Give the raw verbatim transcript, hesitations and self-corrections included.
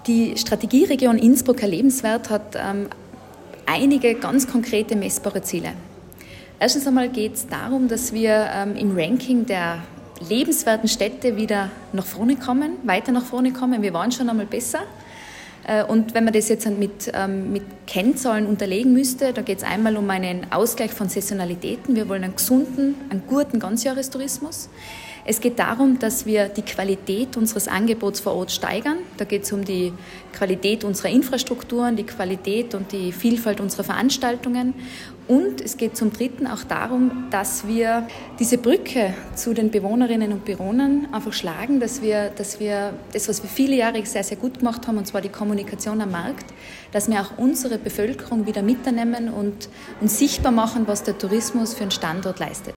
Die Strategieregion Innsbruck Erlebenswert hat ähm, einige ganz konkrete messbare Ziele. Erstens einmal geht es darum, dass wir ähm, im Ranking der lebenswerten Städte wieder nach vorne kommen, weiter nach vorne kommen. Wir waren schon einmal besser. Und wenn man das jetzt mit, ähm, mit Kennzahlen unterlegen müsste, da geht es einmal um einen Ausgleich von Saisonalitäten. Wir wollen einen gesunden, einen guten Ganzjahrestourismus. Es geht darum, dass wir die Qualität unseres Angebots vor Ort steigern. Da geht es um die Qualität unserer Infrastrukturen, die Qualität und die Vielfalt unserer Veranstaltungen. Und es geht zum Dritten auch darum, dass wir diese Brücke zu den Bewohnerinnen und Bewohnern einfach schlagen, dass wir, dass wir das, was wir viele Jahre sehr, sehr gut gemacht haben, und zwar die Kommunikation am Markt, dass wir auch unsere Bevölkerung wieder mitnehmen und, und sichtbar machen, was der Tourismus für einen Standort leistet.